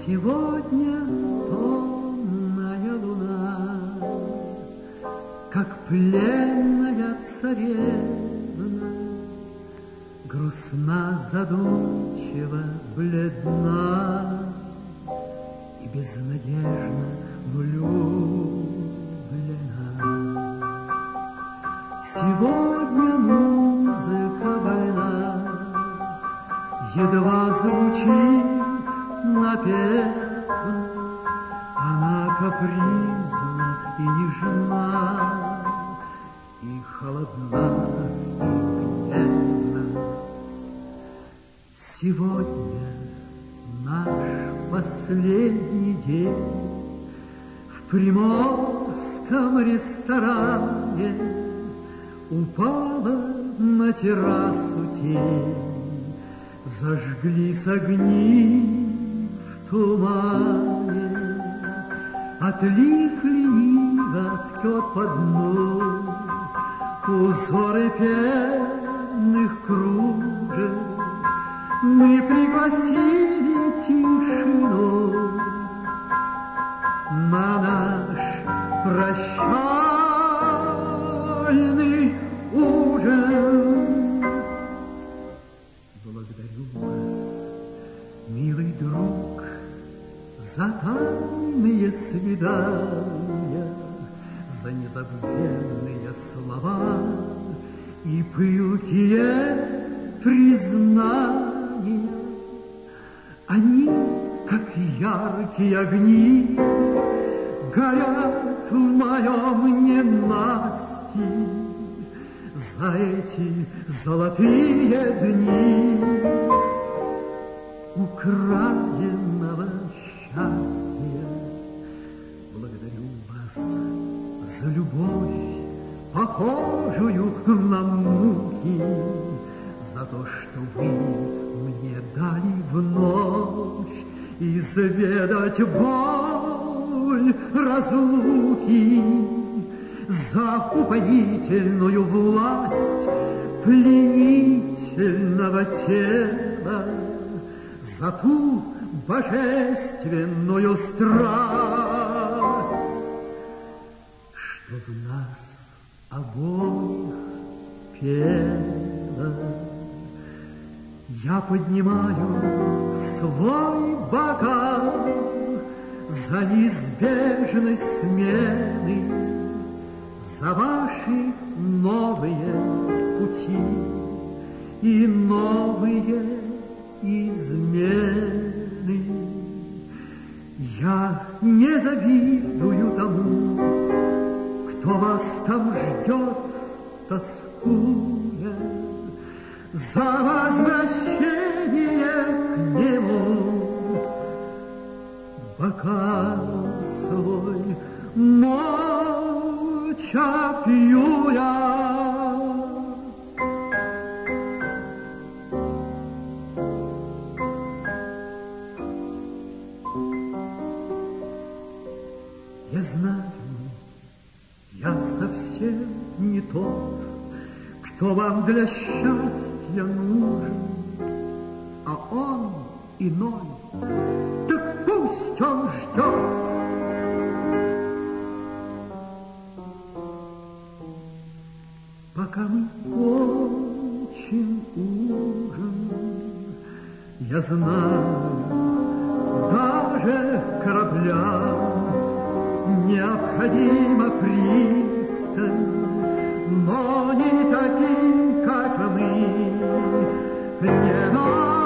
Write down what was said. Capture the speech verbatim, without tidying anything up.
Сегодня томная луна, как пленная царевна, грустна, задумчива, бледна и безнадежно влюблена. Сегодня музыка больна, едва звучит напевно, она капризна и нежна, и холодна, и гневна. Сегодня наш последний день в приморском ресторане, упала на террасу тень, зажглись огни в тумане. Отлив лениво ткет по дну узоры пенных кружев. Мы пригласили тишину на наш прощальный ужин. Благодарю вас, милый друг, за тайные свидания, за незабвенные слова и пылкие признания. Они, как яркие огни, горят в моем ненастье. За эти золотые дни украденного счастья благодарю вас за любовь, похожую на муки, за то, что вы мне дали вновь изведать боль разлуки, за упоительную власть пленительного тела, за ту божественную страсть, что в нас обоих пела. Я поднимаю свой бокал за неизбежность смены, за ваши новые пути и новые измены. Я не завидую тому, кто вас там ждет, тоскуя за возвращение к нему. Бокал свой молча пью я. Я знаю, я совсем не тот, кто вам для счастья нужен, а он иной. Так пусть он ждет. Пока мы кончим ужин, я знаю, даже кораблям необходима пристань, но не таким, как мы, не надо.